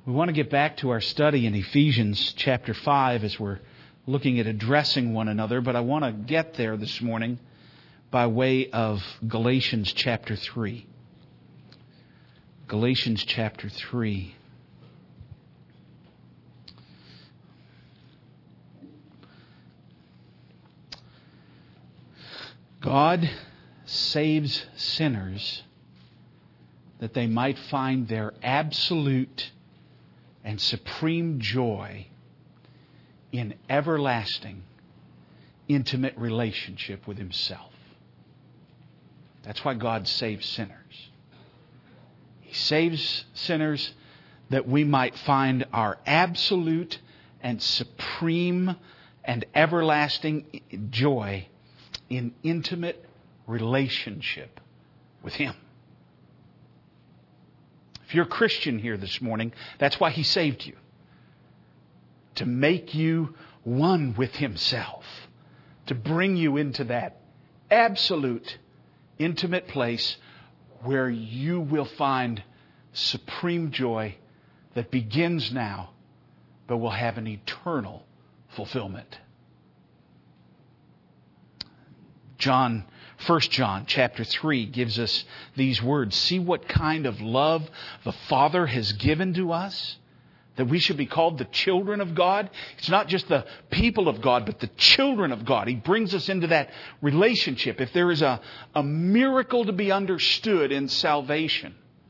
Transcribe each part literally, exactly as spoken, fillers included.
We want to get back to our study in Ephesians chapter five as we're looking at addressing one another, but I want to get there this morning by way of Galatians chapter three. Galatians chapter three. God saves sinners that they might find their absolute and supreme joy in everlasting, intimate relationship with Himself. That's why God saves sinners. He saves sinners that we might find our absolute and supreme and everlasting joy in intimate relationship with Him. If you're a Christian here this morning, that's why He saved you. To make you one with Himself. To bring you into that absolute, intimate place where you will find supreme joy that begins now, but will have an eternal fulfillment. John, First John chapter three gives us these words. See what kind of love the Father has given to us, that we should be called the children of God. It's not just the people of God, but the children of God. He brings us into that relationship. If there is a, a miracle to be understood in salvation,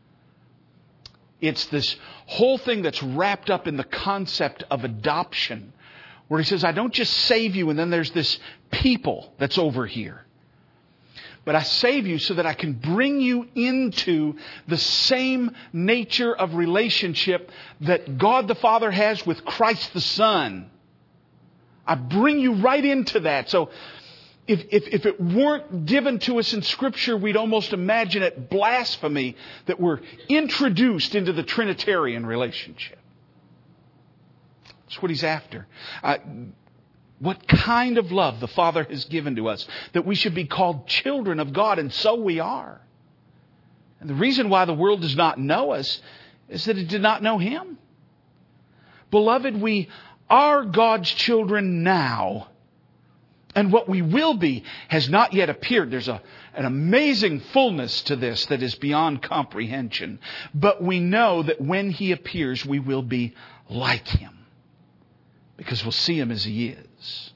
it's this whole thing that's wrapped up in the concept of adoption, where He says, I don't just save you and then there's this people that's over here. But I save you so that I can bring you into the same nature of relationship that God the Father has with Christ the Son. I bring you right into that. So if, if, if it weren't given to us in Scripture, we'd almost imagine it blasphemy that we're introduced into the Trinitarian relationship. That's what He's after. Uh, What kind of love the Father has given to us, that we should be called children of God, and so we are. And the reason why the world does not know us is that it did not know Him. Beloved, we are God's children now, and what we will be has not yet appeared. There's a, an amazing fullness to this that is beyond comprehension. But we know that when He appears, we will be like Him, because we'll see Him as He is.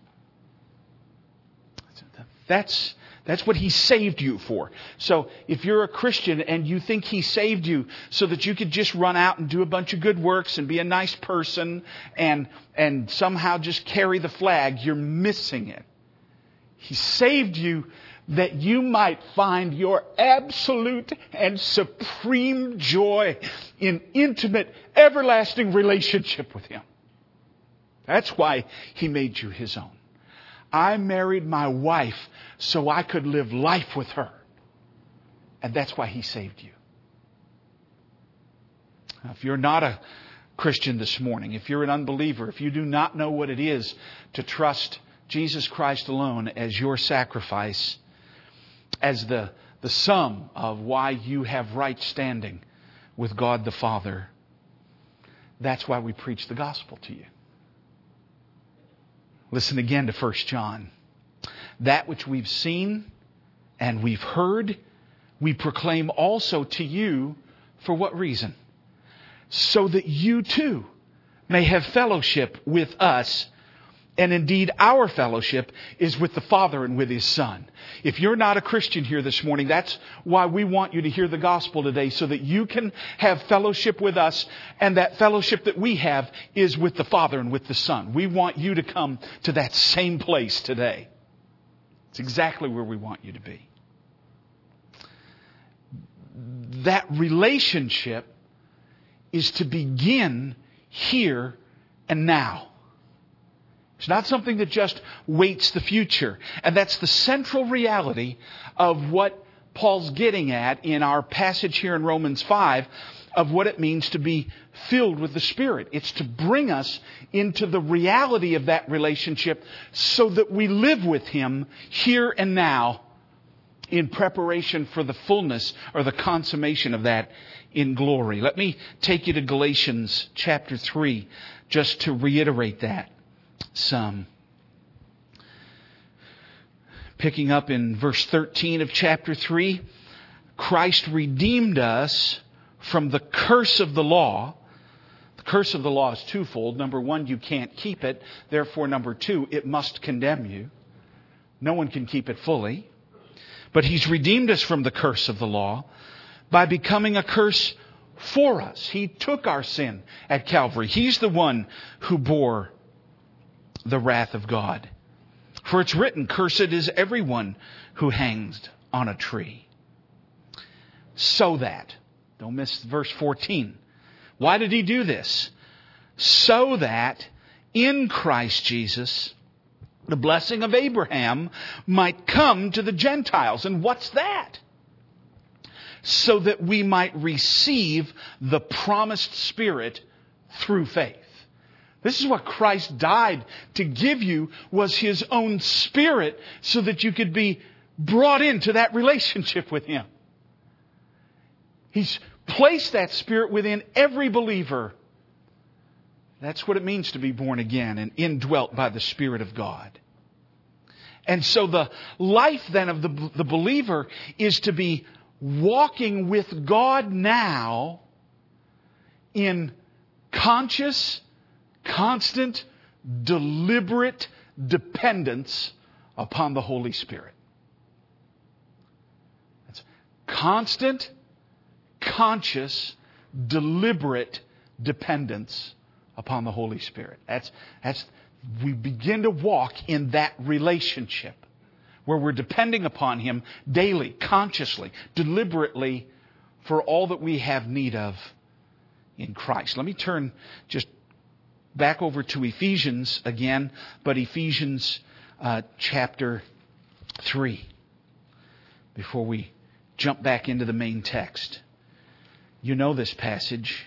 That's, that's what He saved you for. So if you're a Christian and you think He saved you so that you could just run out and do a bunch of good works and be a nice person and, and somehow just carry the flag, you're missing it. He saved you that you might find your absolute and supreme joy in intimate, everlasting relationship with Him. That's why He made you His own. I married my wife so I could live life with her. And that's why He saved you. Now, if you're not a Christian this morning, if you're an unbeliever, if you do not know what it is to trust Jesus Christ alone as your sacrifice, as the, the sum of why you have right standing with God the Father, that's why we preach the gospel to you. Listen again to First John. That which we've seen and we've heard, we proclaim also to you. For what reason? So that you too may have fellowship with us. And indeed, our fellowship is with the Father and with His Son. If you're not a Christian here this morning, that's why we want you to hear the gospel today, so that you can have fellowship with us. And that fellowship that we have is with the Father and with the Son. We want you to come to that same place today. It's exactly where we want you to be. That relationship is to begin here and now. It's not something that just waits the future. And that's the central reality of what Paul's getting at in our passage here in Romans five, of what it means to be filled with the Spirit. It's to bring us into the reality of that relationship so that we live with Him here and now in preparation for the fullness or the consummation of that in glory. Let me take you to Galatians chapter three, just to reiterate that some. Picking up in verse thirteen of chapter three, Christ redeemed us from the curse of the law. The curse of the law is twofold. Number one, you can't keep it. Therefore, number two, it must condemn you. No one can keep it fully. But He's redeemed us from the curse of the law by becoming a curse for us. He took our sin at Calvary. He's the one who bore the wrath of God. For it's written, cursed is everyone who hangs on a tree. So that, don't miss verse fourteen. Why did He do this? So that in Christ Jesus, the blessing of Abraham might come to the Gentiles. And what's that? So that we might receive the promised Spirit through faith. This is what Christ died to give you, was His own Spirit, so that you could be brought into that relationship with Him. He's placed that Spirit within every believer. That's what it means to be born again and indwelt by the Spirit of God. And so the life then of the, the believer is to be walking with God now in conscious, constant, deliberate dependence upon the Holy Spirit. That's constant, conscious, deliberate dependence upon the Holy Spirit. That's, that's, we begin to walk in that relationship where we're depending upon Him daily, consciously, deliberately for all that we have need of in Christ. Let me turn just back over to Ephesians again, but Ephesians uh, chapter three, before we jump back into the main text. You know this passage.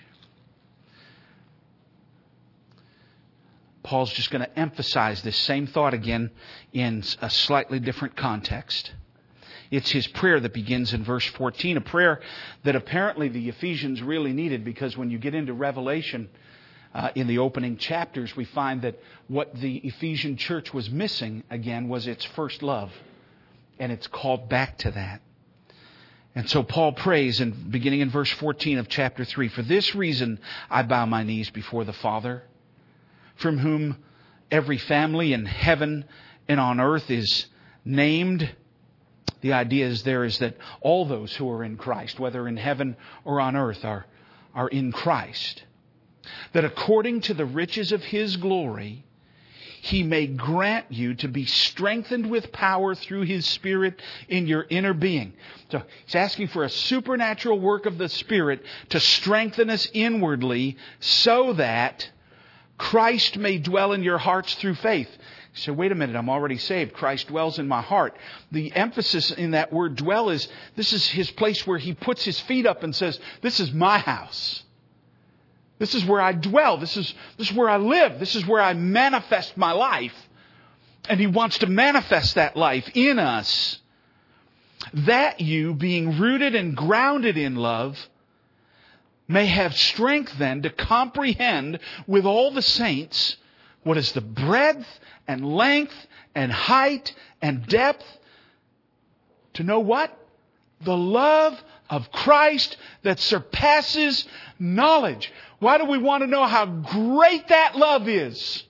Paul's just going to emphasize this same thought again in a slightly different context. It's his prayer that begins in verse fourteen, a prayer that apparently the Ephesians really needed, because when you get into Revelation, uh, in the opening chapters, we find that what the Ephesian church was missing again was its first love. And it's called back to that. And so Paul prays, in, beginning in verse fourteen of chapter three, "For this reason I bow my knees before the Father, from whom every family in heaven and on earth is named." The idea is there is that all those who are in Christ, whether in heaven or on earth, are, are in Christ. "That according to the riches of His glory, He may grant you to be strengthened with power through His Spirit in your inner being." So He's asking for a supernatural work of the Spirit to strengthen us inwardly, so that Christ may dwell in your hearts through faith. So wait a minute, I'm already saved. Christ dwells in my heart. The emphasis in that word dwell is, this is His place where He puts His feet up and says, this is my house. This is where I dwell. This is, this is where I live. This is where I manifest my life. And He wants to manifest that life in us. "That you, being rooted and grounded in love, may have strength then to comprehend with all the saints what is the breadth and length and height and depth." To know what? The love of Christ that surpasses knowledge. Why do we want to know how great that love is?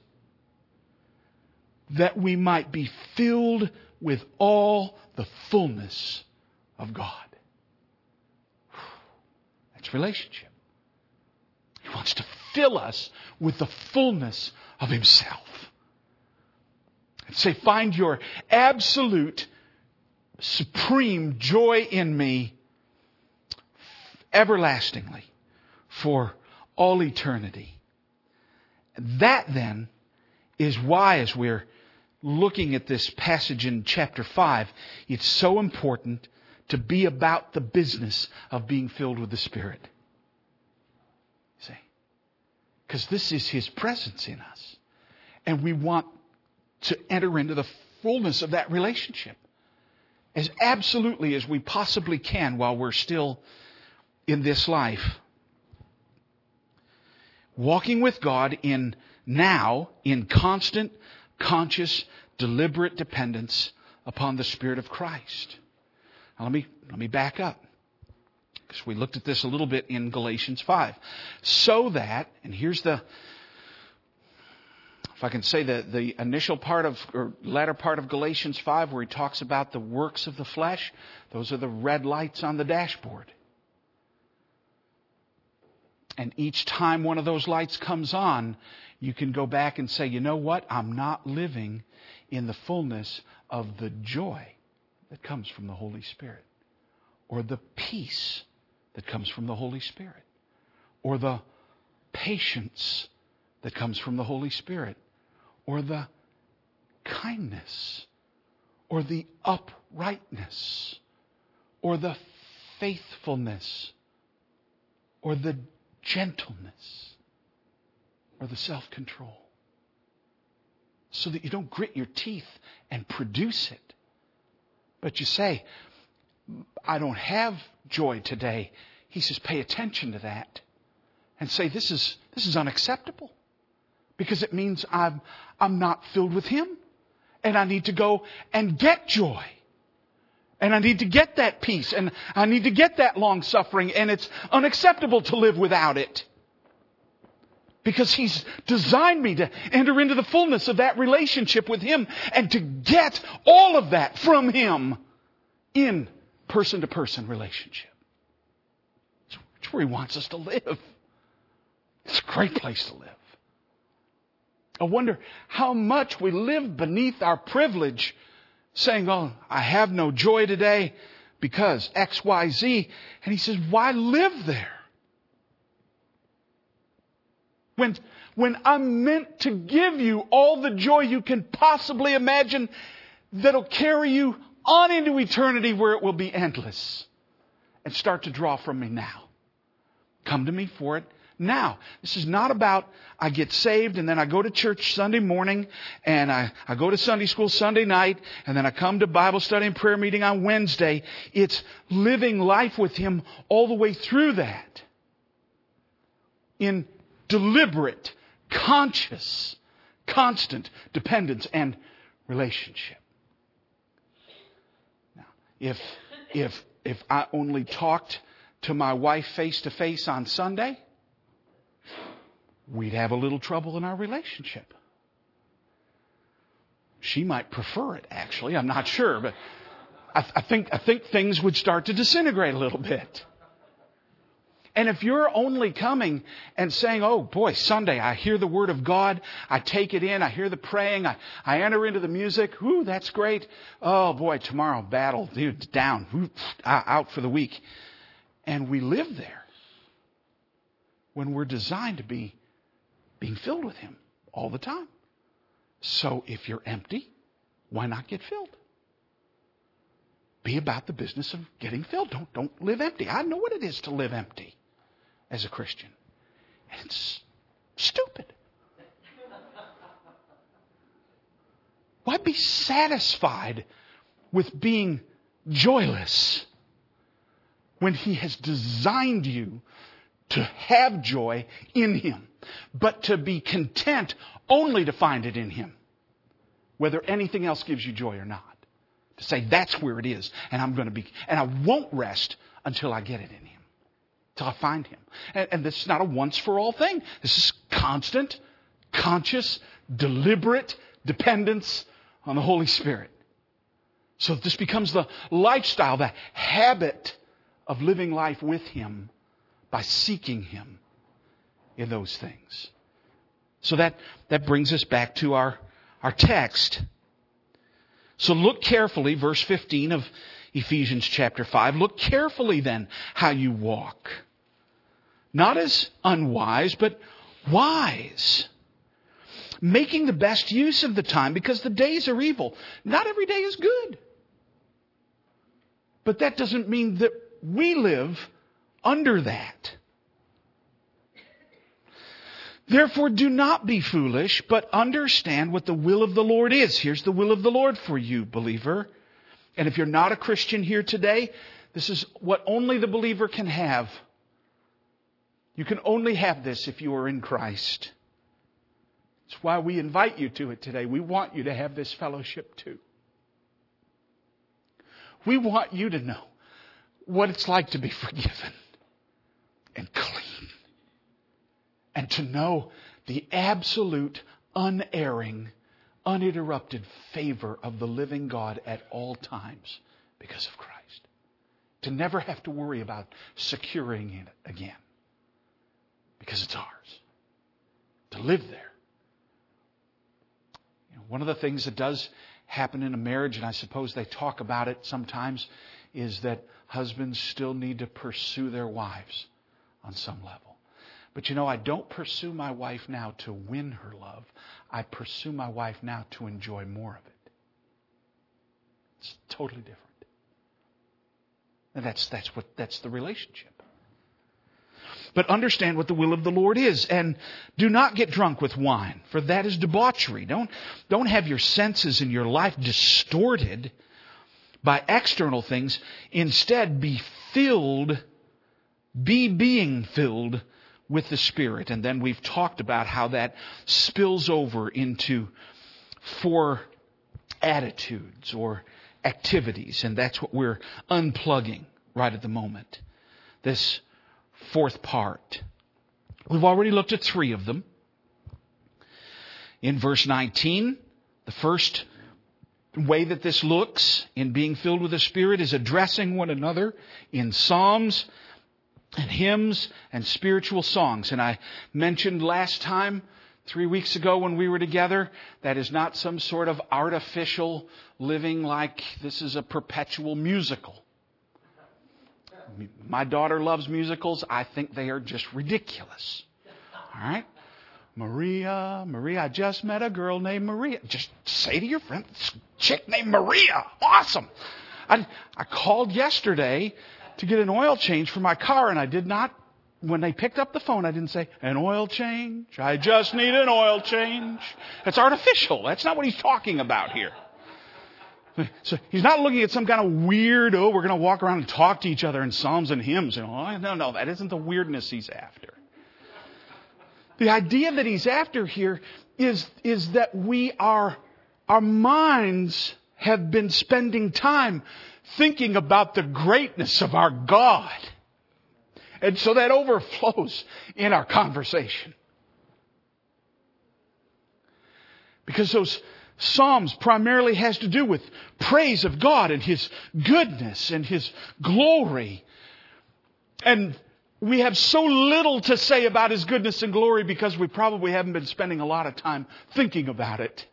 That we might be filled with all the fullness of God. That's relationship. He wants to fill us with the fullness of Himself. And say, find your absolute, supreme joy in me everlastingly for all eternity. That then is why, as we're looking at this passage in chapter five, it's so important to be about the business of being filled with the Spirit. See? Because this is His presence in us. And we want to enter into the fullness of that relationship as absolutely as we possibly can while we're still in this life. Walking with God in now in constant, conscious, deliberate dependence upon the Spirit of Christ. Now let me let me back up. Because we looked at this a little bit in Galatians five. So that, and here's the, if I can say the, the initial part of, or latter part of Galatians five where he talks about the works of the flesh. Those are the red lights on the dashboard. And each time one of those lights comes on, you can go back and say, you know what? I'm not living in the fullness of the joy that comes from the Holy Spirit. Or the peace that comes from the Holy Spirit. Or the patience that comes from the Holy Spirit. Or the kindness. Or the uprightness. Or the faithfulness. Or the gentleness. Or the self-control. So that you don't grit your teeth and produce it. But you say, I don't have joy today. He says, pay attention to that. And say, this is this is unacceptable. Because it means I'm I'm not filled with Him. And I need to go and get joy. And I need to get that peace. And I need to get that long suffering. And it's unacceptable to live without it. Because He's designed me to enter into the fullness of that relationship with Him. And to get all of that from Him in person-to-person relationship. It's where He wants us to live. It's a great place to live. I wonder how much we live beneath our privilege, saying, oh, I have no joy today because X, Y, Z. And He says, why live there? When, when I'm meant to give you all the joy you can possibly imagine that'll carry you on into eternity where it will be endless. And start to draw from me now. Come to me for it now. This is not about I get saved and then I go to church Sunday morning and I, I go to Sunday school Sunday night and then I come to Bible study and prayer meeting on Wednesday. It's living life with Him all the way through that. In deliberate, conscious, constant dependence and relationship. Now, if if if I only talked to my wife face to face on Sunday, we'd have a little trouble in our relationship. She might prefer it, actually. I'm not sure, but I, I think I think things would start to disintegrate a little bit. And if you're only coming and saying, oh boy, Sunday, I hear the Word of God, I take it in, I hear the praying, I, I enter into the music, ooh, that's great. Oh boy, tomorrow, battle, dude, down, ooh, out for the week. And we live there when we're designed to be being filled with Him all the time. So if you're empty, why not get filled? Be about the business of getting filled. Don't, don't live empty. I know what it is to live empty as a Christian. And it's stupid. Why be satisfied with being joyless when He has designed you to have joy in Him, but to be content only to find it in Him, whether anything else gives you joy or not? To say that's where it is, and I'm going to be, and I won't rest until I get it in Him, till I find Him. And, and this is not a once for all thing. This is constant, conscious, deliberate dependence on the Holy Spirit. So this becomes the lifestyle, the habit of living life with Him by seeking Him in those things. So that, that brings us back to our, our text. So look carefully, verse fifteen of Ephesians chapter five. Look carefully then how you walk. Not as unwise, but wise. Making the best use of the time because the days are evil. Not every day is good. But that doesn't mean that we live under that. Therefore, do not be foolish, but understand what the will of the Lord is. Here's the will of the Lord for you, believer. And if you're not a Christian here today, this is what only the believer can have You can only have this if you are in Christ. That's why we invite you to it today. We want you to have this fellowship too. We want you to know what it's like to be forgiven and clean. And to know the absolute, unerring, uninterrupted favor of the living God at all times because of Christ. To never have to worry about securing it again. Because it's ours. To live there. You know, one of the things that does happen in a marriage, and I suppose they talk about it sometimes, is that husbands still need to pursue their wives on some level. But you know, I don't pursue my wife now to win her love. I pursue my wife now to enjoy more of it. It's totally different. And that's that's what that's the relationship. But understand what the will of the Lord is. And do not get drunk with wine, for that is debauchery. Don't, don't have your senses and your life distorted by external things. Instead, be filled, be being filled with the Spirit. And then we've talked about how that spills over into four attitudes or activities. And that's what we're unplugging right at the moment. This fourth part. We've already looked at three of them. In verse nineteen, the first way that this looks in being filled with the Spirit is addressing one another in psalms and hymns and spiritual songs. And I mentioned last time, three weeks ago when we were together, that is not some sort of artificial living like this is a perpetual musical. My daughter loves musicals. I think they are just ridiculous. All right? Maria, Maria, I just met a girl named Maria. Just say to your friend, this chick named Maria. Awesome. I, I called yesterday to get an oil change for my car, and I did not, when they picked up the phone, I didn't say, an oil change. I just need an oil change. That's artificial. That's not what he's talking about here. So he's not looking at some kind of weird, oh, we're going to walk around and talk to each other in psalms and hymns. You know, no, no, that isn't the weirdness he's after. The idea that he's after here is, is that we are, our minds have been spending time thinking about the greatness of our God. And so that overflows in our conversation. Because those Psalms primarily has to do with praise of God and His goodness and His glory. And we have so little to say about His goodness and glory because we probably haven't been spending a lot of time thinking about it.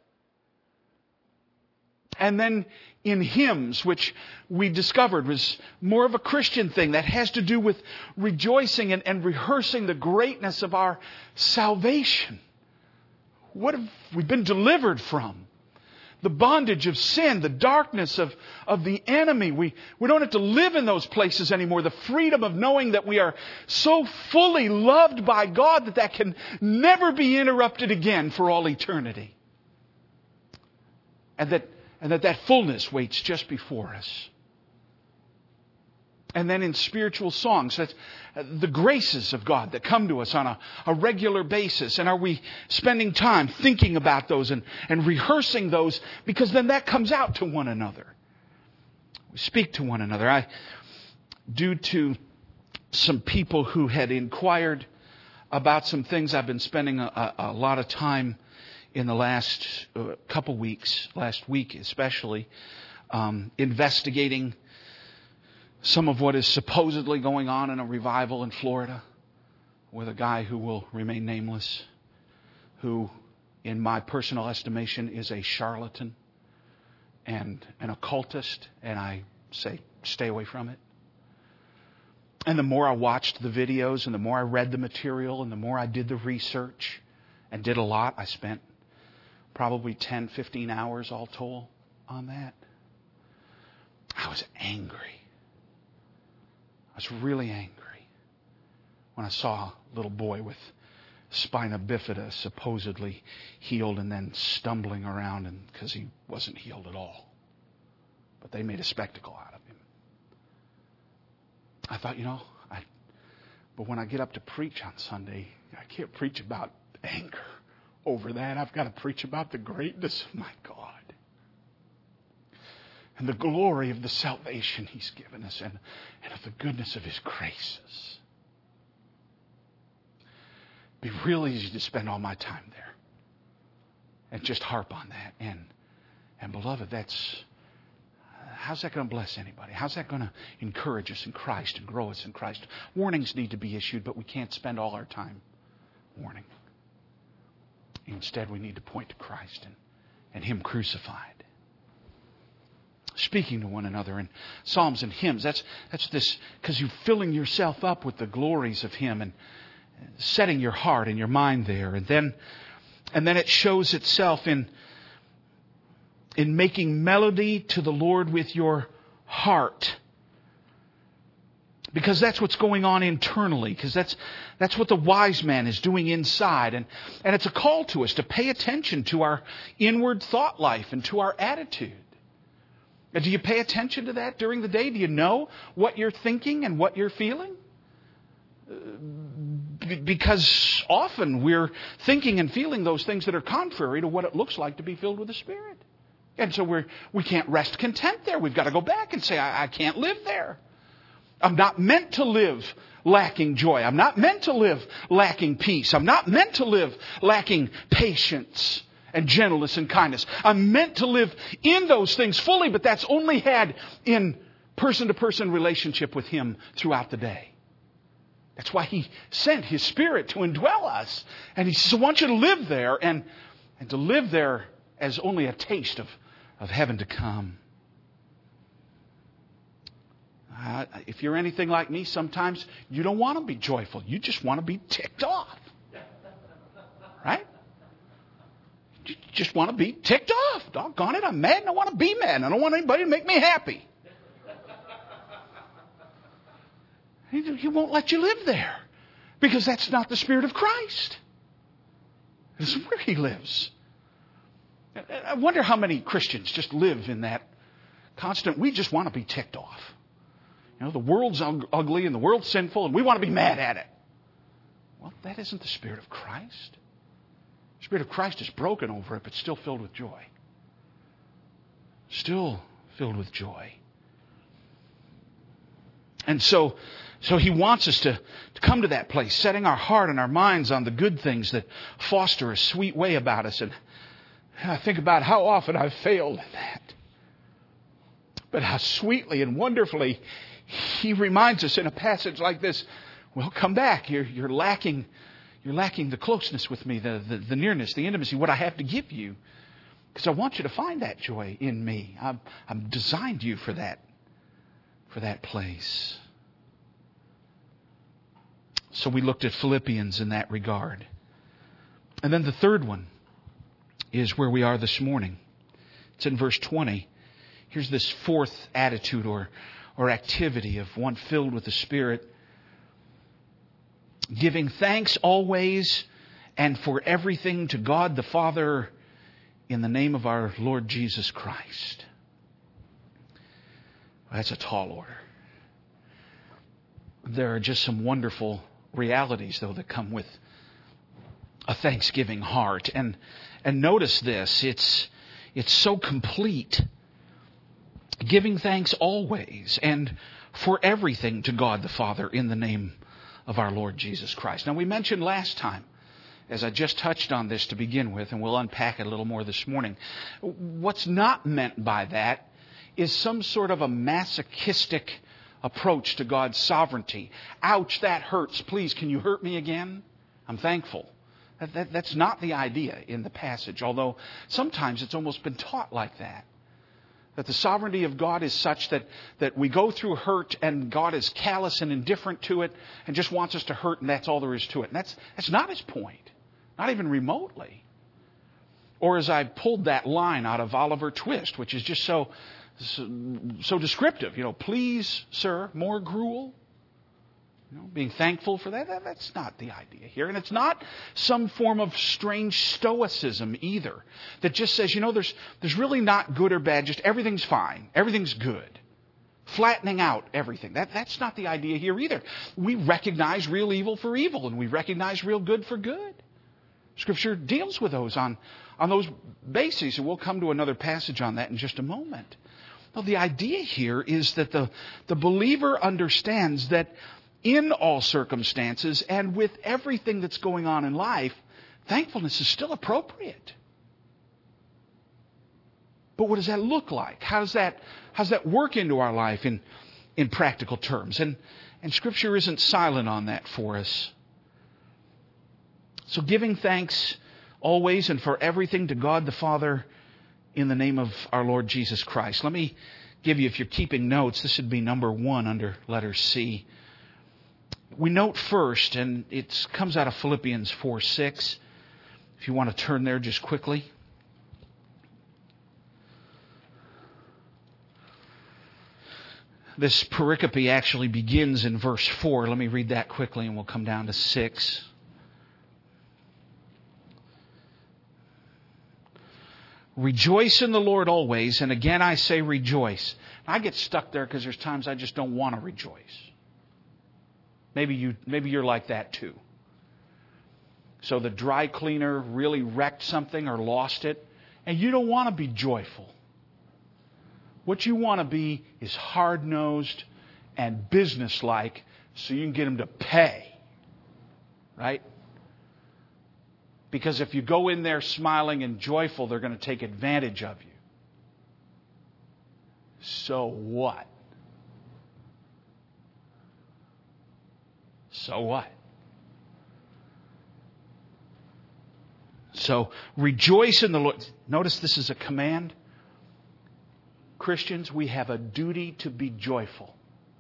And then in hymns, which we discovered was more of a Christian thing that has to do with rejoicing and, and rehearsing the greatness of our salvation. What have we been delivered from? The bondage of sin, the darkness of, of the enemy. We, we don't have to live in those places anymore. The freedom of knowing that we are so fully loved by God that that can never be interrupted again for all eternity. And that, and that that fullness waits just before us. And then in spiritual songs, that's the graces of God that come to us on a, a regular basis. And are we spending time thinking about those and, and rehearsing those? Because then that comes out to one another. We speak to one another. I, due to some people who had inquired about some things, I've been spending a, a lot of time in the last uh, couple weeks, last week especially, um, investigating some of what is supposedly going on in a revival in Florida with a guy who will remain nameless, who, in my personal estimation, is a charlatan and an occultist, and I say, stay away from it. And the more I watched the videos and the more I read the material and the more I did the research and did a lot, I spent probably ten, fifteen hours all told on that. I was angry. I was really angry when I saw a little boy with spina bifida supposedly healed and then stumbling around and because he wasn't healed at all. But they made a spectacle out of him. I thought, you know, I But when I get up to preach on Sunday, I can't preach about anger over that. I've got to preach about the greatness of my God and the glory of the salvation He's given us, and, and of the goodness of His graces. It'd be real easy to spend all my time there and just harp on that. And, and beloved, that's, how's that going to bless anybody? How's that going to encourage us in Christ and grow us in Christ? Warnings need to be issued, but we can't spend all our time warning. Instead, we need to point to Christ and, and Him crucified. Speaking to one another in psalms and hymns. That's that's this, because you're filling yourself up with the glories of Him and setting your heart and your mind there. And then and then it shows itself in in making melody to the Lord with your heart. Because that's what's going on internally. Because that's that's what the wise man is doing inside. And, and it's a call to us to pay attention to our inward thought life and to our attitude. And do you pay attention to that during the day? Do you know what you're thinking and what you're feeling? Because often we're thinking and feeling those things that are contrary to what it looks like to be filled with the Spirit. And so we're, we can't rest content there. We've got to go back and say, I, I can't live there. I'm not meant to live lacking joy. I'm not meant to live lacking peace. I'm not meant to live lacking patience and gentleness and kindness. I'm meant to live in those things fully, but that's only had in person-to-person relationship with Him throughout the day. That's why He sent His Spirit to indwell us. And He says, I want you to live there, and, and to live there as only a taste of, of heaven to come. Uh, if you're anything like me, sometimes you don't want to be joyful. You just want to be ticked off. Right? You just want to be ticked off. Doggone it, I'm mad and I want to be mad. I don't want anybody to make me happy. He, he won't let you live there. Because that's not the Spirit of Christ. This is where He lives. I wonder how many Christians just live in that constant, we just want to be ticked off. You know, the world's ugly and the world's sinful and we want to be mad at it. Well, that isn't the Spirit of Christ. The Spirit of Christ is broken over it, but still filled with joy. Still filled with joy. And so, so He wants us to, to come to that place, setting our heart and our minds on the good things that foster a sweet way about us. And I think about how often I've failed in that. But how sweetly and wonderfully He reminds us in a passage like this, well, come back. You're, you're lacking you're lacking the closeness with me, the, the, the nearness, the intimacy, what I have to give you. Because I want you to find that joy in me. I've, I've designed you for that, for that place. So we looked at Philippians in that regard. And then the third one is where we are this morning. It's in verse twenty. Here's this fourth attitude or, or activity of one filled with the Spirit. Giving thanks always and for everything to God the Father in the name of our Lord Jesus Christ. Well, that's a tall order. There are just some wonderful realities, though, that come with a thanksgiving heart. And and notice this, it's it's so complete. Giving thanks always and for everything to God the Father in the name of our Lord Jesus Christ. Now, we mentioned last time, as I just touched on this to begin with, and we'll unpack it a little more this morning, what's not meant by that is some sort of a masochistic approach to God's sovereignty. Ouch, that hurts. Please, can you hurt me again? I'm thankful. That, that, that's not the idea in the passage, although sometimes it's almost been taught like that. That the sovereignty of God is such that, that we go through hurt and God is callous and indifferent to it and just wants us to hurt and that's all there is to it. And that's, that's not His point. Not even remotely. Or as I pulled that line out of Oliver Twist, which is just so, so, so descriptive. You know, please, sir, more gruel. You know, being thankful for that, that, that's not the idea here. And it's not some form of strange stoicism either. That just says, you know, there's there's really not good or bad, just everything's fine. Everything's good. flattening out everything. That, that's not the idea here either. We recognize real evil for evil, and we recognize real good for good. Scripture deals with those on, on those bases, and we'll come to another passage on that in just a moment. Well, the idea here is that the, the believer understands that in all circumstances and with everything that's going on in life, thankfulness is still appropriate. But what does that look like? How does that, how does that work into our life in, in practical terms? And, and Scripture isn't silent on that for us. So giving thanks always and for everything to God the Father in the name of our Lord Jesus Christ. Let me give you, if you're keeping notes, this would be number one under letter C. We note first, and it comes out of Philippians four six. If you want to turn there just quickly. This pericope actually begins in verse four. Let me read that quickly and we'll come down to six. Rejoice in the Lord always, and again I say rejoice. I get stuck there because there's times I just don't want to rejoice. Maybe you, maybe you're like that too. So the dry cleaner really wrecked something or lost it, and you don't want to be joyful. What you want to be is hard-nosed and businesslike so you can get them to pay. Right? Because if you go in there smiling and joyful, they're going to take advantage of you. So what? So what? So rejoice in the Lord. Notice this is a command. Christians, we have a duty to be joyful.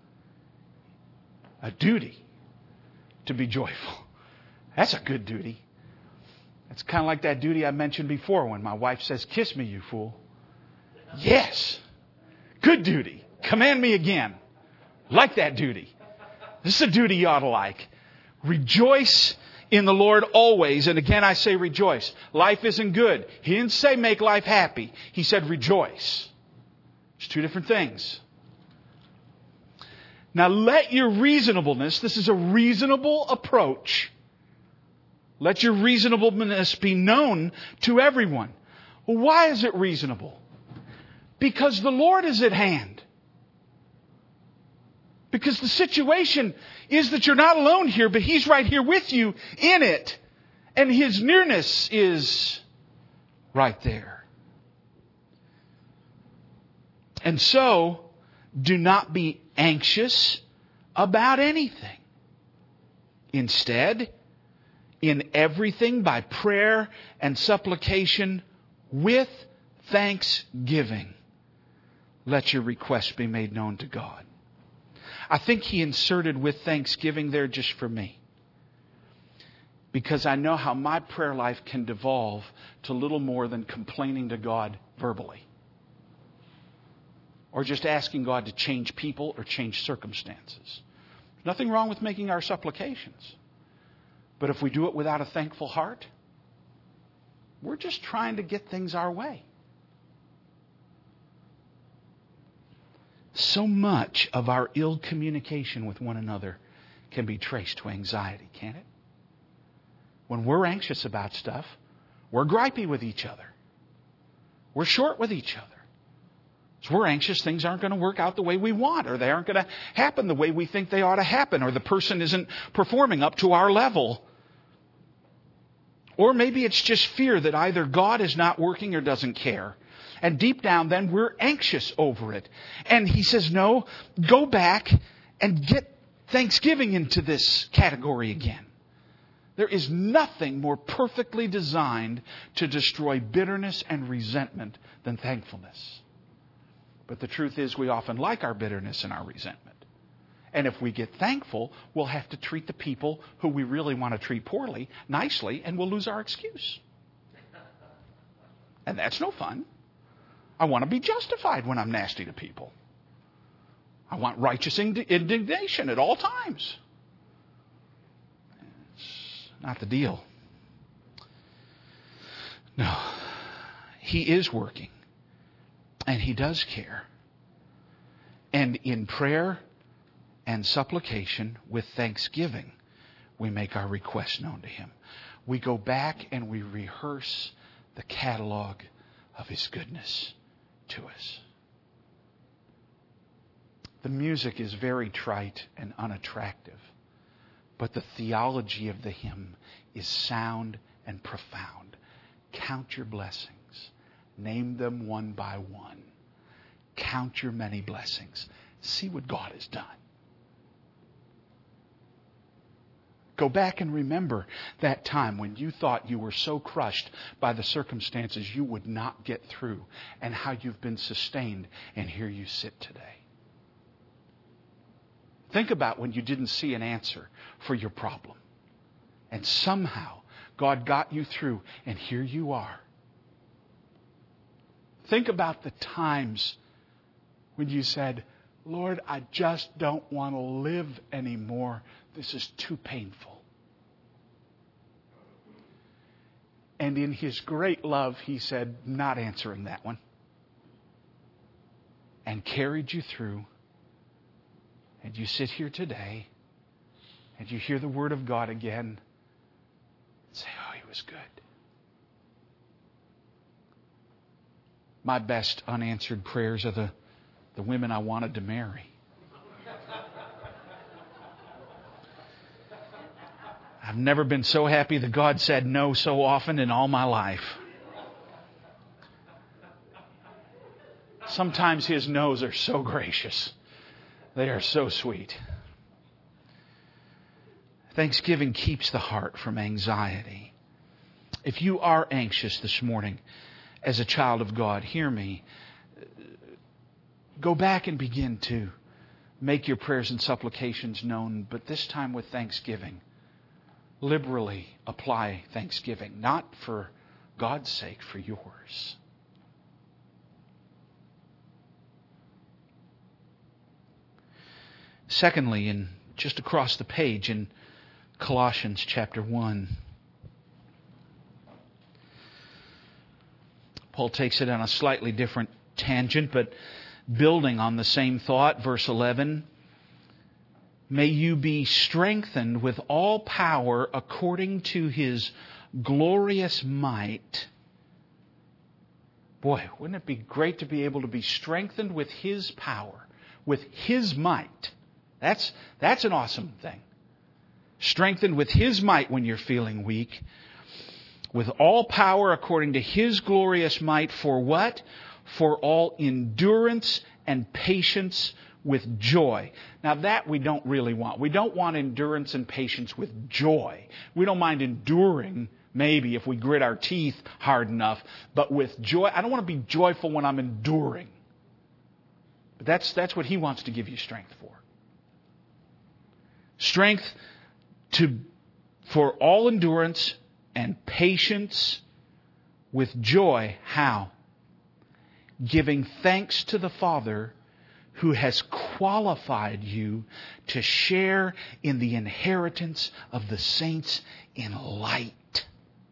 A duty to be joyful. That's a good duty. It's kind of like that duty I mentioned before when my wife says, "Kiss me, you fool." Yes. Good duty. Command me again. Like that duty. This is a duty you ought to like. Rejoice in the Lord always. And again, I say rejoice. Life isn't good. He didn't say make life happy. He said rejoice. It's two different things. Now let your reasonableness, this is a reasonable approach. Let your reasonableness be known to everyone. Well, why is it reasonable? Because the Lord is at hand. Because the situation is that you're not alone here, but He's right here with you in it. And His nearness is right there. And so, do not be anxious about anything. Instead, in everything by prayer and supplication with thanksgiving, let your requests be made known to God. I think He inserted with thanksgiving there just for me. Because I know how my prayer life can devolve to little more than complaining to God verbally. Or just asking God to change people or change circumstances. Nothing wrong with making our supplications. But if we do it without a thankful heart, we're just trying to get things our way. So much of our ill communication with one another can be traced to anxiety, can't it? When we're anxious about stuff, we're gripey with each other. We're short with each other. So we're anxious things aren't going to work out the way we want, or they aren't going to happen the way we think they ought to happen, or the person isn't performing up to our level. Or maybe it's just fear that either God is not working or doesn't care. And deep down then we're anxious over it. And He says, no, go back and get thanksgiving into this category again. There is nothing more perfectly designed to destroy bitterness and resentment than thankfulness. But the truth is we often like our bitterness and our resentment. And if we get thankful, we'll have to treat the people who we really want to treat poorly, nicely, and we'll lose our excuse. And that's no fun. I want to be justified when I'm nasty to people. I want righteous indignation at all times. It's not the deal. No. He is working. And He does care. And And in prayer and supplication with thanksgiving, we make our requests known to Him. We go back and we rehearse the catalog of His goodness to us. The music is very trite and unattractive, but the theology of the hymn is sound and profound. Count your blessings. Name them one by one. Count your many blessings. See what God has done. Go back and remember that time when you thought you were so crushed by the circumstances you would not get through, and how you've been sustained, and here you sit today. Think about when you didn't see an answer for your problem, and somehow God got you through, and here you are. Think about the times when you said, Lord, I just don't want to live anymore. This is too painful. And in His great love, He said, not answering that one. And carried you through. And you sit here today, and you hear the Word of God again, and say, oh, He was good. My best unanswered prayers are the, the women I wanted to marry. I've never been so happy that God said no so often in all my life. Sometimes His no's are so gracious. They are so sweet. Thanksgiving keeps the heart from anxiety. If you are anxious this morning as a child of God, hear me. Go back and begin to make your prayers and supplications known, but this time with thanksgiving. Liberally apply thanksgiving, not for God's sake, for yours. Secondly, in just across the page in Colossians chapter one, Paul takes it on a slightly different tangent, but building on the same thought, verse eleven, may you be strengthened with all power according to His glorious might. Boy, wouldn't it be great to be able to be strengthened with His power, with His might. That's, that's an awesome thing. Strengthened with His might when you're feeling weak. With all power according to His glorious might for what? For all endurance and patience with joy. Now that we don't really want. We don't want endurance and patience with joy. We don't mind enduring, maybe, if we grit our teeth hard enough. But with joy, I don't want to be joyful when I'm enduring. But that's, that's what He wants to give you strength for. Strength to, for all endurance and patience with joy. How? Giving thanks to the Father who has qualified you to share in the inheritance of the saints in light.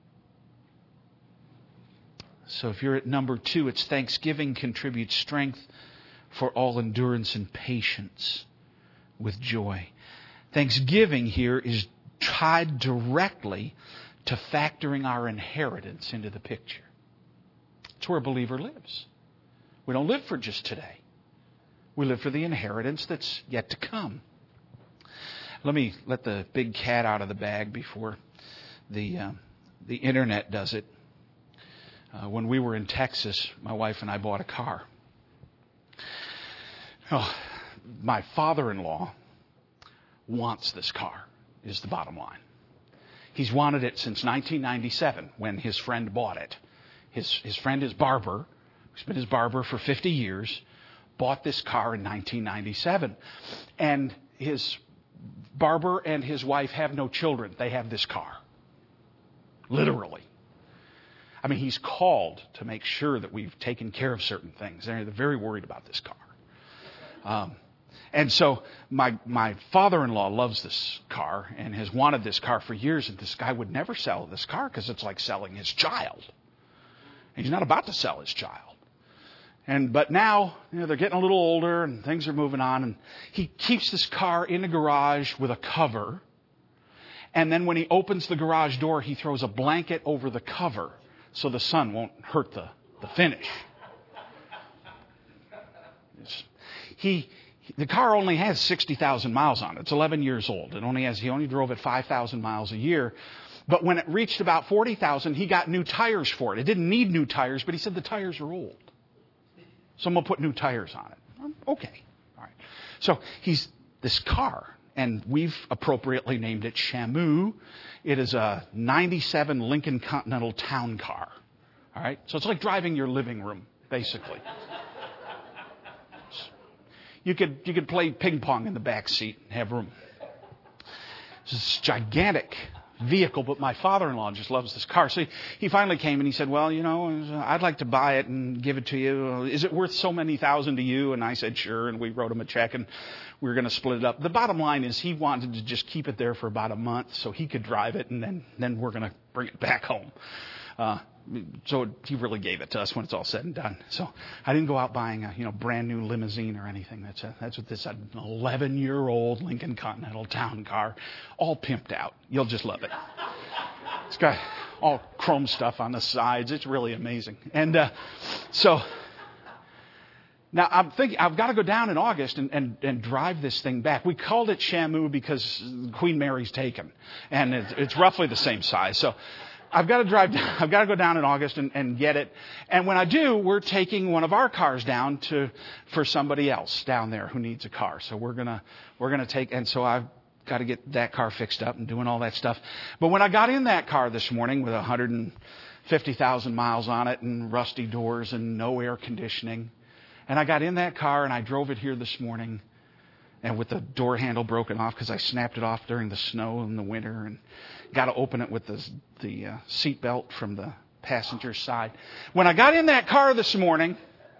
So if you're at number two, it's thanksgiving contributes strength for all endurance and patience with joy. Thanksgiving here is tied directly to factoring our inheritance into the picture. It's where a believer lives. We don't live for just today. We live for the inheritance that's yet to come. Let me let the big cat out of the bag before the uh, the internet does it. Uh, when we were in Texas, my wife and I bought a car. Oh, my father-in-law wants this car, is the bottom line. He's wanted it since nineteen ninety-seven when his friend bought it. His, his friend is barber, who's been his barber for fifty years, bought this car in nineteen ninety-seven. And his barber and his wife have no children. They have this car. Literally. I mean, he's called to make sure that we've taken care of certain things. They're very worried about this car. Um, And so my my father-in-law loves this car and has wanted this car for years. And this guy would never sell this car because it's like selling his child. And he's not about to sell his child. And but now, you know, they're getting a little older and things are moving on. And he keeps this car in the garage with a cover. And then when he opens the garage door, he throws a blanket over the cover so the sun won't hurt the, the finish. It's, he the car only has sixty thousand miles on it. It's eleven years old. It only has he only drove it five thousand miles a year. But when it reached about forty thousand, he got new tires for it. It didn't need new tires, but he said the tires are old. So I'm going to put new tires on it. Okay. All right. So he's this car, and we've appropriately named it Shamu. It is a ninety-seven Lincoln Continental town car. All right. So it's like driving your living room, basically. You could you could play ping pong in the back seat and have room. It's this gigantic vehicle, but my father-in-law just loves this car. So he, he finally came and he said, well, you know, I'd like to buy it and give it to you. Is it worth so many thousand to you? And I said, sure. And we wrote him a check and we were going to split it up. The bottom line is he wanted to just keep it there for about a month so he could drive it, and then, then we're going to bring it back home. Uh, so he really gave it to us when it's all said and done. So I didn't go out buying a, you know, brand new limousine or anything. That's a, that's what this an eleven year old Lincoln Continental town car, all pimped out. You'll just love it. It's got all chrome stuff on the sides. It's really amazing. And uh, so now I'm thinking I've got to go down in August and, and, and drive this thing back. We called it Shamu because Queen Mary's taken, and it's, it's roughly the same size. So I've got to drive down, I've got to go down in August and, and get it. And when I do, we're taking one of our cars down to, for somebody else down there who needs a car. So we're going to, we're going to take, and so I've got to get that car fixed up and doing all that stuff. But when I got in that car this morning with one hundred fifty thousand miles on it and rusty doors and no air conditioning, and I got in that car and I drove it here this morning, and with the door handle broken off because I snapped it off during the snow in the winter, and got to open it with the, the uh, seat belt from the passenger side. When I got in that car this morning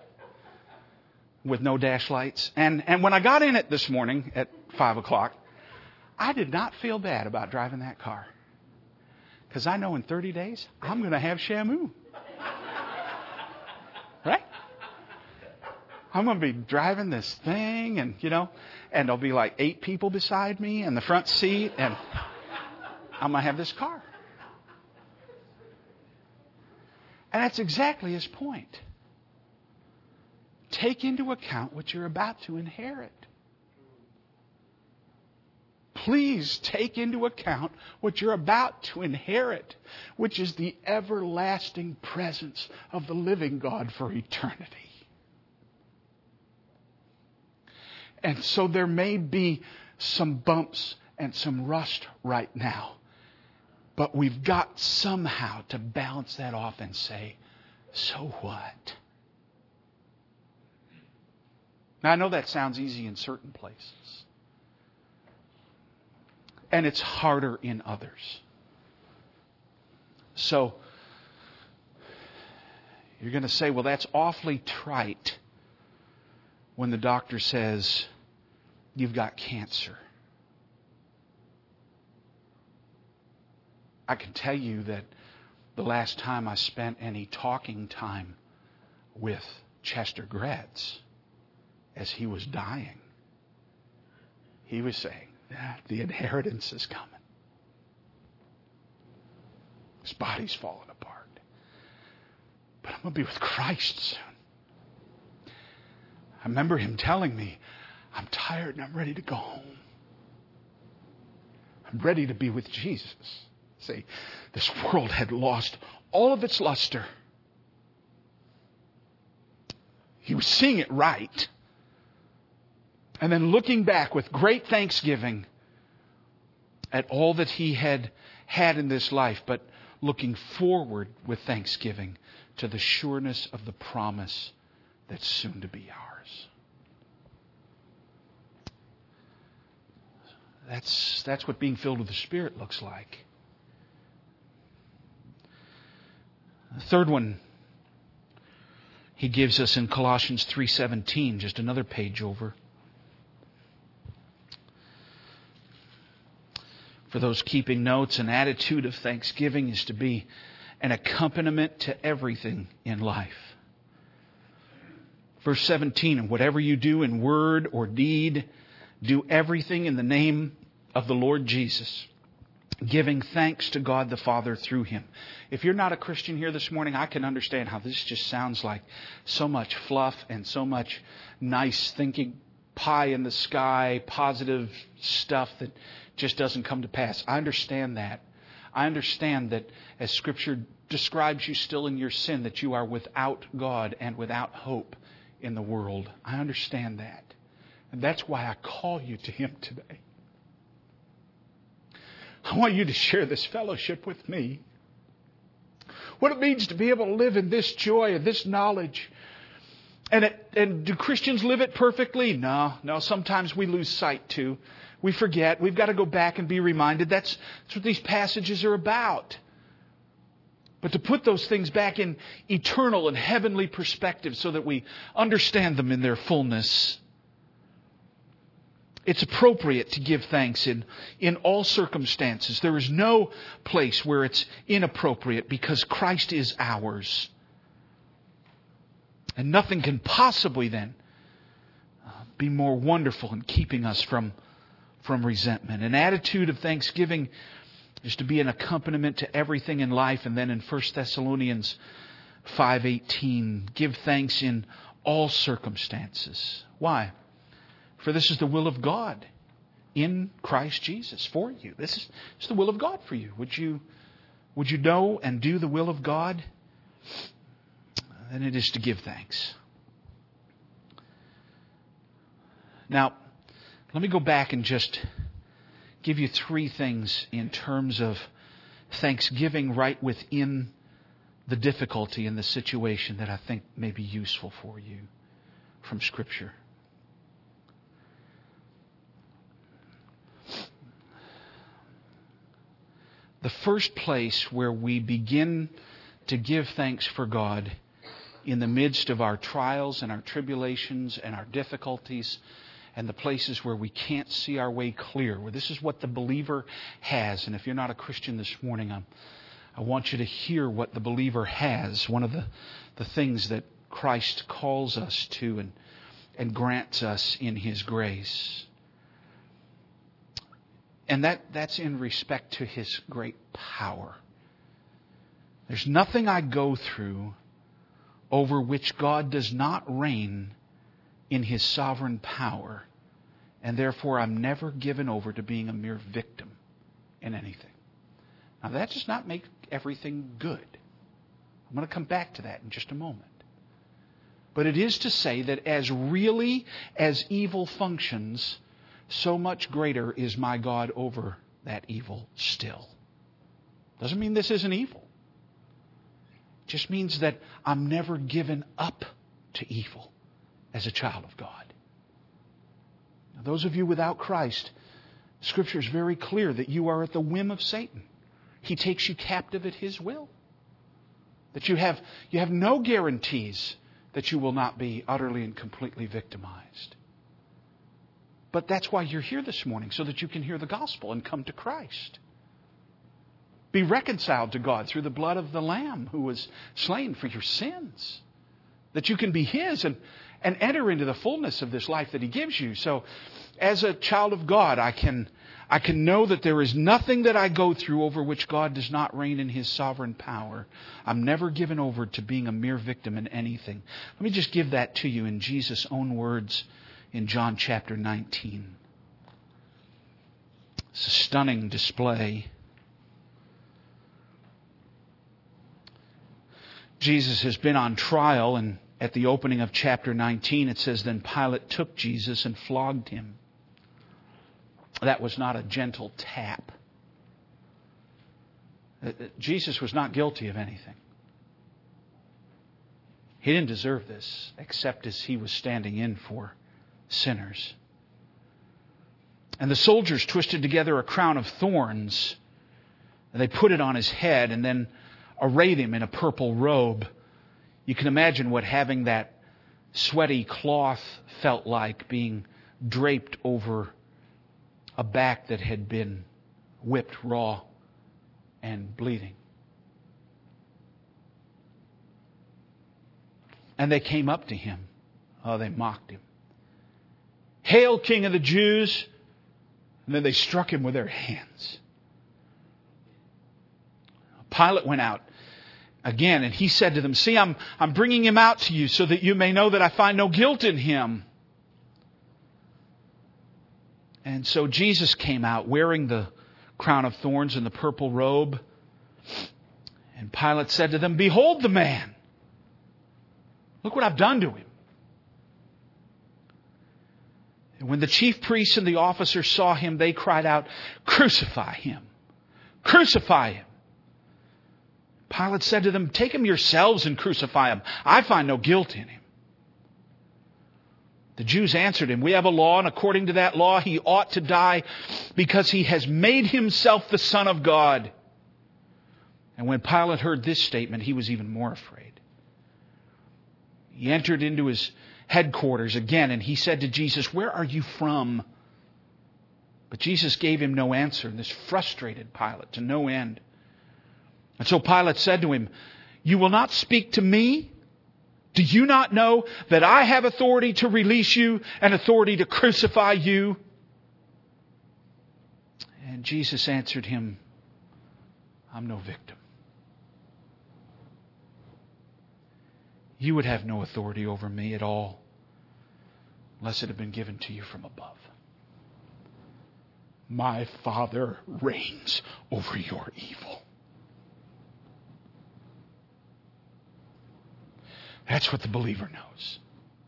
with no dash lights, and, and when I got in it this morning at five o'clock, I did not feel bad about driving that car. Because I know in thirty days, I'm going to have Shamu. Right? I'm going to be driving this thing, and, you know, and there'll be like eight people beside me in the front seat, and I'm going to have this car. And that's exactly his point. Take into account what you're about to inherit. Please take into account what you're about to inherit, which is the everlasting presence of the living God for eternity. And so there may be some bumps and some rust right now. But we've got somehow to balance that off and say, so what? Now, I know that sounds easy in certain places. And it's harder in others. So, you're going to say, well, that's awfully trite when the doctor says, you've got cancer. I can tell you that the last time I spent any talking time with Chester Gretz as he was dying, he was saying, yeah, the inheritance is coming. His body's falling apart. But I'm going to be with Christ soon. I remember him telling me, I'm tired and I'm ready to go home. I'm ready to be with Jesus. See, this world had lost all of its luster. He was seeing it right. And then looking back with great thanksgiving at all that he had had in this life, but looking forward with thanksgiving to the sureness of the promise that's soon to be ours. That's, that's what being filled with the Spirit looks like. The third one he gives us in Colossians three seventeen, just another page over. For those keeping notes, an attitude of thanksgiving is to be an accompaniment to everything in life. Verse seventeen, and whatever you do in word or deed, do everything in the name of the Lord Jesus, giving thanks to God the Father through Him. If you're not a Christian here this morning, I can understand how this just sounds like so much fluff and so much nice thinking, pie in the sky, positive stuff that just doesn't come to pass. I understand that. I understand that as Scripture describes you still in your sin, that you are without God and without hope in the world. I understand that. And that's why I call you to Him today. I want you to share this fellowship with me. What it means to be able to live in this joy and this knowledge. And it, and do Christians live it perfectly? No, no. Sometimes we lose sight too. We forget. We've got to go back and be reminded. That's, that's what these passages are about. But to put those things back in eternal and heavenly perspective so that we understand them in their fullness. It's appropriate to give thanks in, in all circumstances. There is no place where it's inappropriate because Christ is ours. And nothing can possibly then be more wonderful in keeping us from, from resentment. An attitude of thanksgiving is to be an accompaniment to everything in life. And then in First Thessalonians five eighteen, give thanks in all circumstances. Why? For this is the will of God in Christ Jesus for you. This is, this is the will of God for you. Would you, would you know and do the will of God? Then it is to give thanks. Now, let me go back and just give you three things in terms of thanksgiving right within the difficulty and the situation that I think may be useful for you from Scripture. The first place where we begin to give thanks for God in the midst of our trials and our tribulations and our difficulties and the places where we can't see our way clear, where this is what the believer has. And if you're not a Christian this morning, I'm, I want you to hear what the believer has. One of the, the things that Christ calls us to and, and grants us in His grace. And that, that's in respect to His great power. There's nothing I go through over which God does not reign in His sovereign power. And therefore I'm never given over to being a mere victim in anything. Now that does not make everything good. I'm going to come back to that in just a moment. But it is to say that as really as evil functions, so much greater is my God over that evil still. Doesn't mean this isn't evil. It just means that I'm never given up to evil as a child of God. Now, those of you without Christ, Scripture is very clear that you are at the whim of Satan. He takes you captive at his will. That you have, you have no guarantees that you will not be utterly and completely victimized. But that's why you're here this morning, so that you can hear the gospel and come to Christ. Be reconciled to God through the blood of the Lamb who was slain for your sins. That you can be His and, and enter into the fullness of this life that He gives you. So as a child of God, I can, I can know that there is nothing that I go through over which God does not reign in His sovereign power. I'm never given over to being a mere victim in anything. Let me just give that to you in Jesus' own words. In John chapter nineteen. It's a stunning display. Jesus has been on trial, and at the opening of chapter nineteen it says, Then Pilate took Jesus and flogged Him. That was not a gentle tap. Jesus was not guilty of anything. He didn't deserve this, except as He was standing in for sinners. And the soldiers twisted together a crown of thorns, and they put it on His head and then arrayed Him in a purple robe. You can imagine what having that sweaty cloth felt like, being draped over a back that had been whipped raw and bleeding. And they came up to Him. Oh, they mocked him. Hail, King of the Jews! And then they struck him with their hands. Pilate went out again, and he said to them, See, I'm, I'm bringing him out to you so that you may know that I find no guilt in him. And so Jesus came out wearing the crown of thorns and the purple robe. And Pilate said to them, Behold the man. Look what I've done to him. And when the chief priests and the officers saw him, they cried out, Crucify him! Crucify him! Pilate said to them, Take him yourselves and crucify him. I find no guilt in him. The Jews answered him, We have a law, and according to that law he ought to die because he has made himself the Son of God. And when Pilate heard this statement, he was even more afraid. He entered into his headquarters again, and he said to Jesus, Where are you from? But Jesus gave him no answer, and this frustrated Pilate to no end. And so Pilate said to him, You will not speak to me? Do you not know that I have authority to release you and authority to crucify you? And Jesus answered him, I'm no victim. You would have no authority over me at all unless it had been given to you from above. My Father reigns over your evil. That's what the believer knows.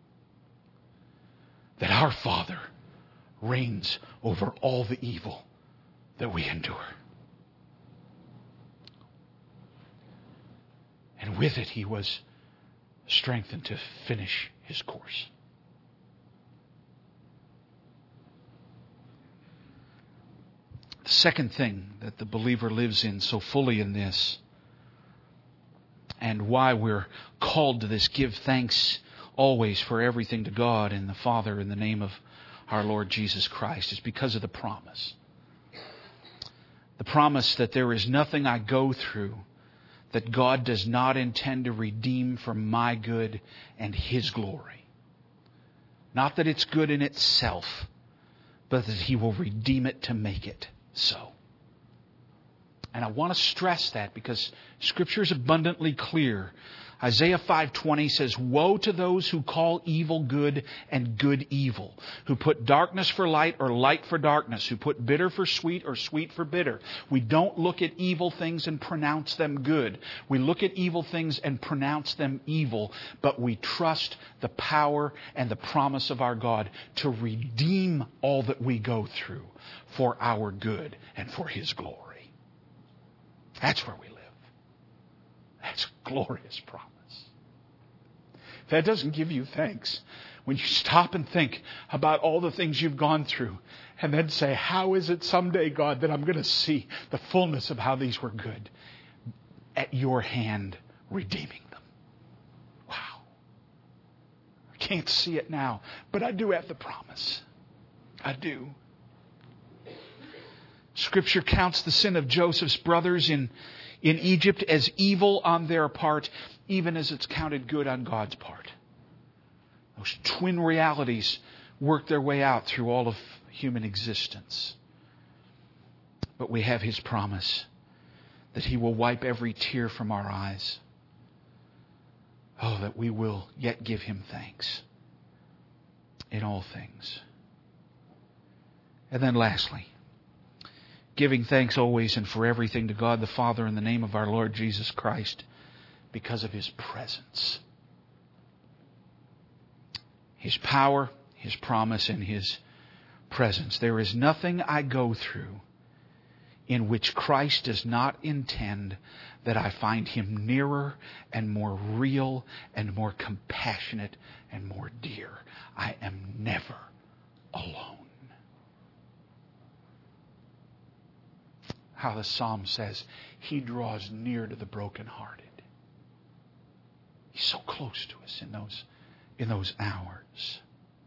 That our Father reigns over all the evil that we endure. And with it, He was strengthened to finish His course. The second thing that the believer lives in so fully in this, and why we're called to this, give thanks always for everything to God and the Father in the name of our Lord Jesus Christ, is because of the promise. The promise that there is nothing I go through that God does not intend to redeem for my good and His glory. Not that it's good in itself, but that He will redeem it to make it so. And I want to stress that because Scripture is abundantly clear. Isaiah five twenty says, Woe to those who call evil good and good evil, who put darkness for light or light for darkness, who put bitter for sweet or sweet for bitter. We don't look at evil things and pronounce them good. We look at evil things and pronounce them evil, but we trust the power and the promise of our God to redeem all that we go through for our good and for His glory. That's where we live. That's a glorious promise. If that doesn't give you thanks, when you stop and think about all the things you've gone through, and then say, how is it someday, God, that I'm going to see the fullness of how these were good at your hand redeeming them? Wow. I can't see it now, but I do have the promise. I do. Scripture counts the sin of Joseph's brothers in, in Egypt as evil on their part, even as it's counted good on God's part. Those twin realities work their way out through all of human existence. But we have His promise that He will wipe every tear from our eyes. Oh, that we will yet give Him thanks in all things. And then lastly, giving thanks always and for everything to God the Father in the name of our Lord Jesus Christ because of His presence. His power, His promise, and His presence. There is nothing I go through in which Christ does not intend that I find Him nearer and more real and more compassionate and more dear. I am never alone. How the Psalm says, He draws near to the brokenhearted. He's so close to us in those, in those hours.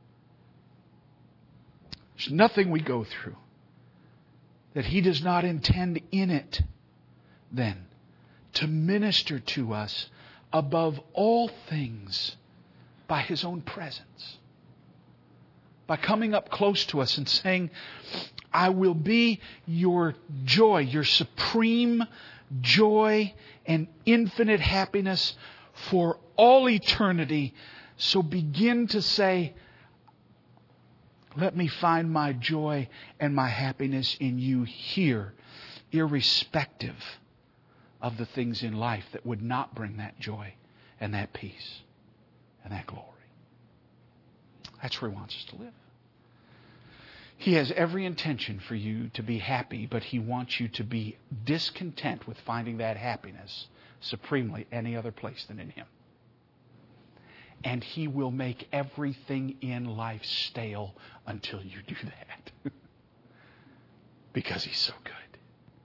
There's nothing we go through that He does not intend in it, then, to minister to us above all things by His own presence. By coming up close to us and saying, I will be your joy, your supreme joy and infinite happiness for all eternity. So begin to say, let me find my joy and my happiness in you here, irrespective of the things in life that would not bring that joy and that peace and that glory. That's where He wants us to live. He has every intention for you to be happy, but He wants you to be discontent with finding that happiness supremely any other place than in Him. And He will make everything in life stale until you do that. Because He's so good.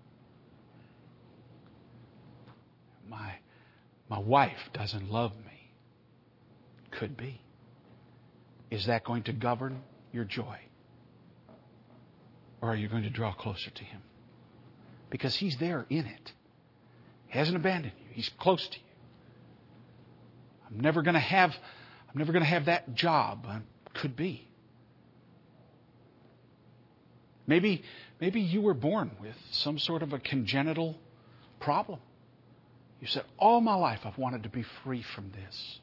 My, my wife doesn't love me. Could be. Is that going to govern your joy? Or are you going to draw closer to Him? Because He's there in it. He hasn't abandoned you. He's close to you. I'm never going to have I'm never going to have that job. Uh, could be. Maybe maybe you were born with some sort of a congenital problem. You said, all my life I've wanted to be free from this.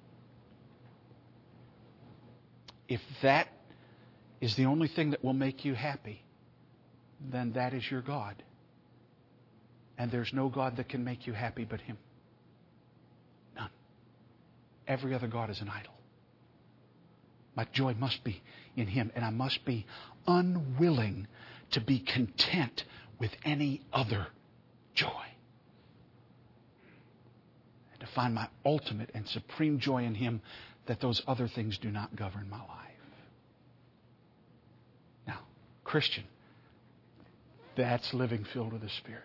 If that is the only thing that will make you happy, then that is your God. And there's no God that can make you happy but Him. None. Every other God is an idol. My joy must be in Him, and I must be unwilling to be content with any other joy. And to find my ultimate and supreme joy in Him, that those other things do not govern my life. Now, Christian, that's living filled with the Spirit.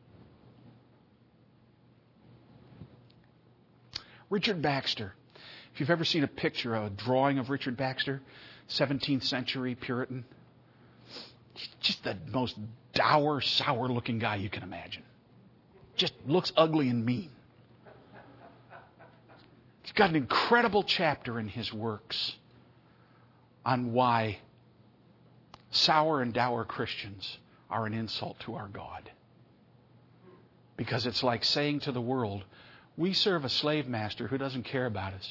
Richard Baxter. If you've ever seen a picture, a drawing of Richard Baxter, seventeenth century Puritan, he's just the most dour, sour-looking guy you can imagine. Just looks ugly and mean. He's got an incredible chapter in his works on why sour and dour Christians are an insult to our God. Because it's like saying to the world, we serve a slave master who doesn't care about us.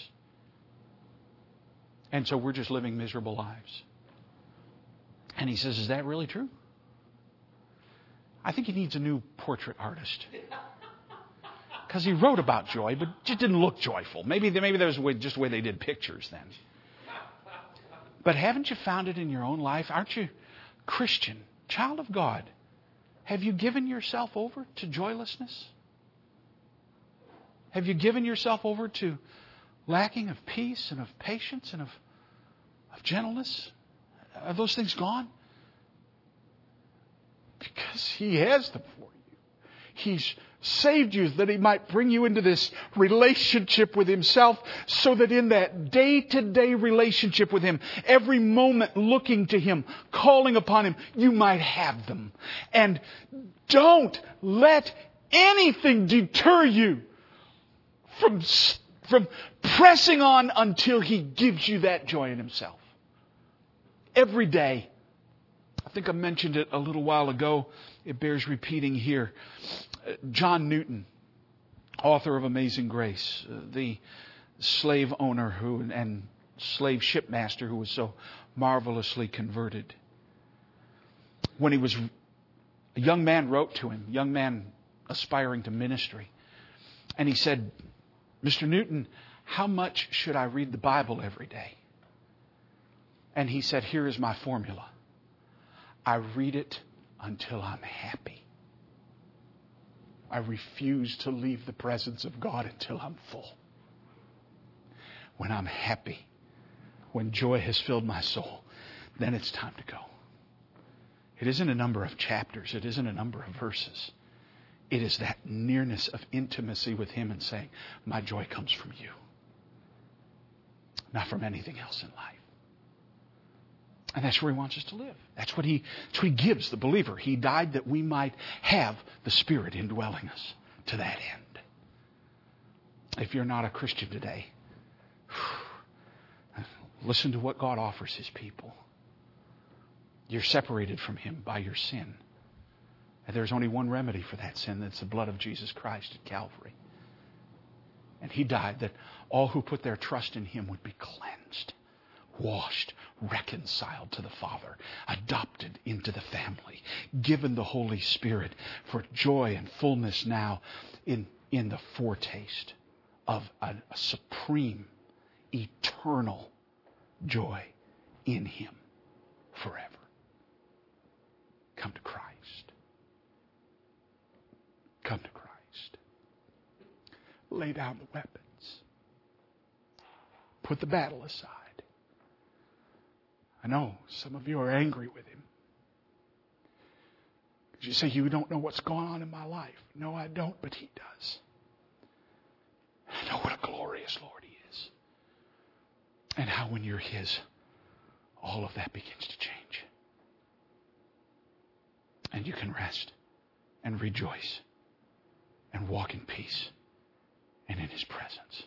And so we're just living miserable lives. And he says, is that really true? I think he needs a new portrait artist. Because he wrote about joy, but just didn't look joyful. Maybe, maybe that was just the way they did pictures then. But haven't you found it in your own life? Aren't you Christian, child of God? Have you given yourself over to joylessness? Have you given yourself over to lacking of peace and of patience and of, of gentleness? Are those things gone? Because He has them for you. He's saved you that He might bring you into this relationship with Himself, so that in that day-to-day relationship with Him, every moment looking to Him, calling upon Him, you might have them. And don't let anything deter you from, from pressing on until He gives you that joy in Himself. Every day. I think I mentioned it a little while ago. It bears repeating here. John Newton, author of Amazing Grace, uh, the slave owner who and slave shipmaster who was so marvelously converted. When he was a young man, wrote to him, young man aspiring to ministry, and he said, Mister Newton, how much should I read the Bible every day? And he said, here is my formula. I read it until I'm happy. I refuse to leave the presence of God until I'm full. When I'm happy, when joy has filled my soul, then it's time to go. It isn't a number of chapters. It isn't a number of verses. It is that nearness of intimacy with Him and saying, my joy comes from you, not from anything else in life. And that's where He wants us to live. That's what He, that's what He gives the believer. He died that we might have the Spirit indwelling us to that end. If you're not a Christian today, Listen to what God offers His people. You're separated from Him by your sin. And there's only one remedy for that sin. That's the blood of Jesus Christ at Calvary. And He died that all who put their trust in Him would be cleansed, washed, reconciled to the Father, adopted into the family, given the Holy Spirit for joy and fullness now in, in the foretaste of a, a supreme, eternal joy in Him forever. Come to Christ. Come to Christ. Lay down the weapons. Put the battle aside. I know some of you are angry with Him. You say, you don't know what's going on in my life. No, I don't, but He does. I know what a glorious Lord He is. And how when you're His, all of that begins to change. And you can rest and rejoice and walk in peace and in His presence.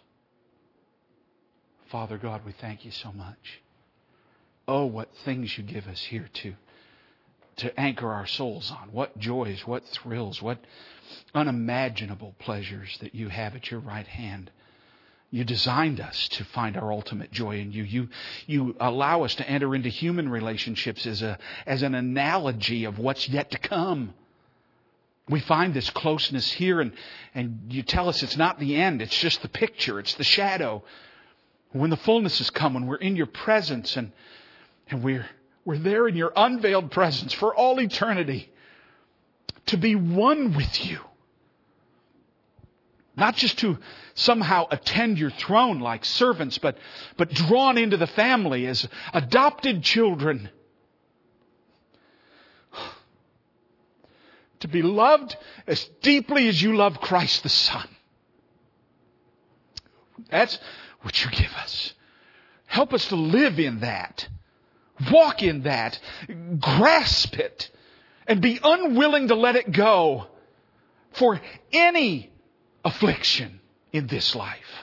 Father God, we thank You so much. Oh, what things You give us here to, to anchor our souls on. What joys, what thrills, what unimaginable pleasures that You have at Your right hand. You designed us to find our ultimate joy in You. You, you allow us to enter into human relationships as a, as an analogy of what's yet to come. We find this closeness here, and, and You tell us it's not the end. It's just the picture. It's the shadow. When the fullness has come, when we're in Your presence, and, and we're, we're there in Your unveiled presence for all eternity, to be one with You. Not just to somehow attend Your throne like servants, but, but drawn into the family as adopted children. To be loved as deeply as You love Christ the Son. That's what You give us. Help us to live in that. Walk in that. Grasp it. And be unwilling to let it go for any affliction in this life.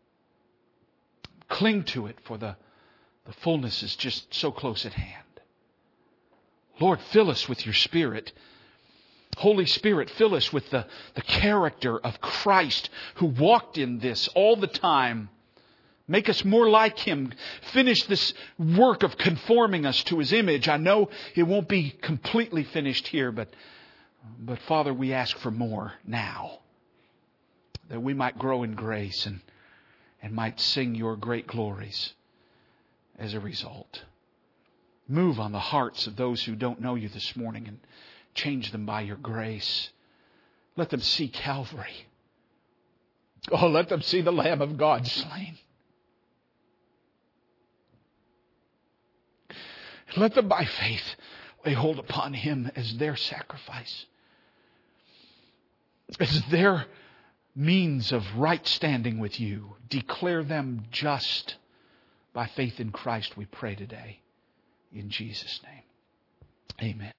Cling to it, for the, the fullness is just so close at hand. Lord, fill us with Your Spirit. Holy Spirit, fill us with the, the character of Christ who walked in this all the time. Make us more like Him. Finish this work of conforming us to His image. I know it won't be completely finished here, but, but Father, we ask for more now. That we might grow in grace and, and might sing Your great glories as a result. Move on the hearts of those who don't know You this morning and change them by Your grace. Let them see Calvary. Oh, let them see the Lamb of God slain. Let them by faith lay hold upon Him as their sacrifice, as their means of right standing with You. Declare them just by faith in Christ, we pray today. In Jesus' name, amen.